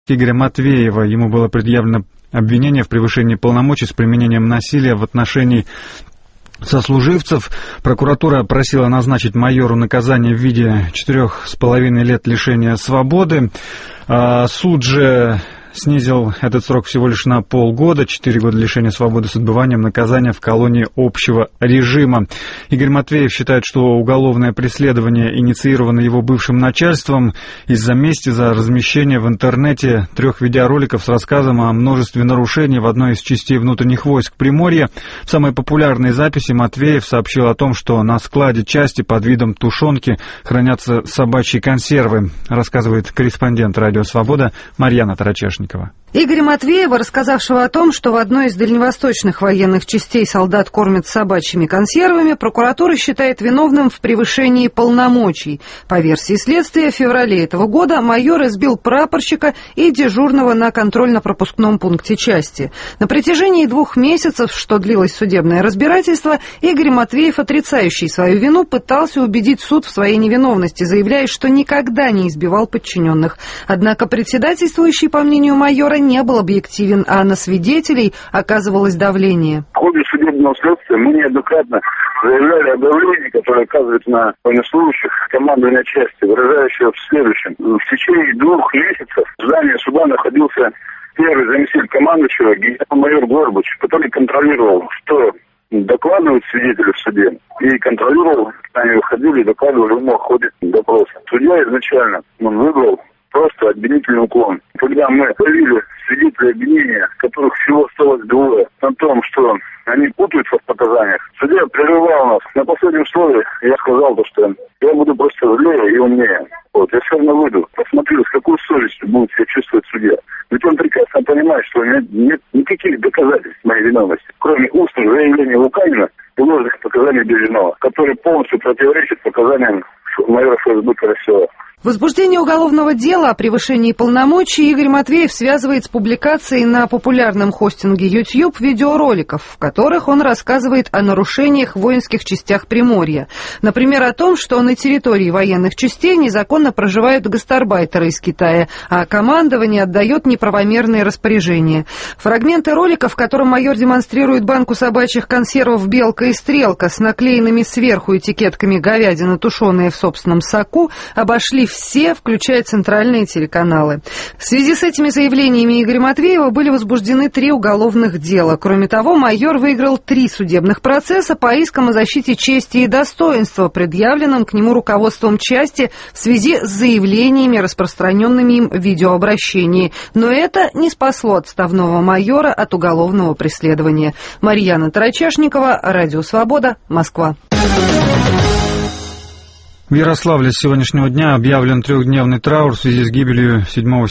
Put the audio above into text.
Игоря Матвеева. Ему было предъявлено обвинение в превышении полномочий с применением насилия в отношении сослуживцев. Прокуратура просила назначить майору наказание в виде 4,5 лет лишения свободы. Суд же снизил этот срок всего лишь на полгода, 4 года лишения свободы с отбыванием наказания в колонии общего режима. Игорь Матвеев считает, что уголовное преследование инициировано его бывшим начальством из-за мести за размещение в интернете 3 видеороликов с рассказом о множестве нарушений в одной из частей внутренних войск Приморья. В самой популярной записи Матвеев сообщил о том, что на складе части под видом тушенки хранятся собачьи консервы, рассказывает корреспондент «Радио Свобода» Марьяна Тарачешникова. Игоря Матвеева, рассказавшего о том, что в одной из дальневосточных военных частей солдат кормят собачьими консервами, прокуратура считает виновным в превышении полномочий. По версии следствия, в феврале этого года майор избил прапорщика и дежурного на контрольно-пропускном пункте части. На протяжении 2 месяцев, что длилось судебное разбирательство, Игорь Матвеев, отрицающий свою вину, пытался убедить суд в своей невиновности, заявляя, что никогда не избивал подчиненных. Однако председательствующий, по мнению майора, не был объективен, а на свидетелей оказывалось давление. В ходе судебного следствия мы неоднократно заявляли о давлении, которое оказывается на военнослужащих командования части, выражающее в следующем. В течение 2 месяцев в здании суда находился первый заместитель командующего генерал-майор Горбач, который контролировал, что докладывают свидетели в суде, и контролировал, они выходили и докладывали ему о ходе допроса. Судья изначально выбрал просто обвинительный уклон. Когда мы провели свидетелей обвинения, которых всего осталось 2, о том, что они путаются в показаниях, судья прерывал нас. На последнем слове я сказал, что я буду просто злее и умнее. Я все равно выйду. Посмотрю, с какой совестью будет себя чувствовать судья. Ведь он прекрасно понимает, что нет никаких доказательств моей виновности, кроме устных заявлений Луканина и ложных показаний Бережного, которые полностью противоречат показаниям майора ФСБ Карасева. Возбуждение уголовного дела о превышении полномочий Игорь Матвеев связывает с публикацией на популярном хостинге YouTube видеороликов, в которых он рассказывает о нарушениях в воинских частях Приморья. Например, о том, что на территории военных частей незаконно проживают гастарбайтеры из Китая, а командование отдает неправомерные распоряжения. Фрагменты ролика, в котором майор демонстрирует банку собачьих консервов «Белка» и «Стрелка» с наклеенными сверху этикетками «Говядина, тушеная в собственном соку», обошли все, включая центральные телеканалы. В связи с этими заявлениями Игоря Матвеева были возбуждены 3 уголовных дела. Кроме того, майор выиграл 3 судебных процесса по искам о защите чести и достоинства, предъявленным к нему руководством части в связи с заявлениями, распространенными им в видеообращении. Но это не спасло отставного майора от уголовного преследования. Марьяна Тарачешникова, Радио Свобода, Москва. В Ярославле с сегодняшнего дня объявлен 3-дневный траур в связи с гибелью 7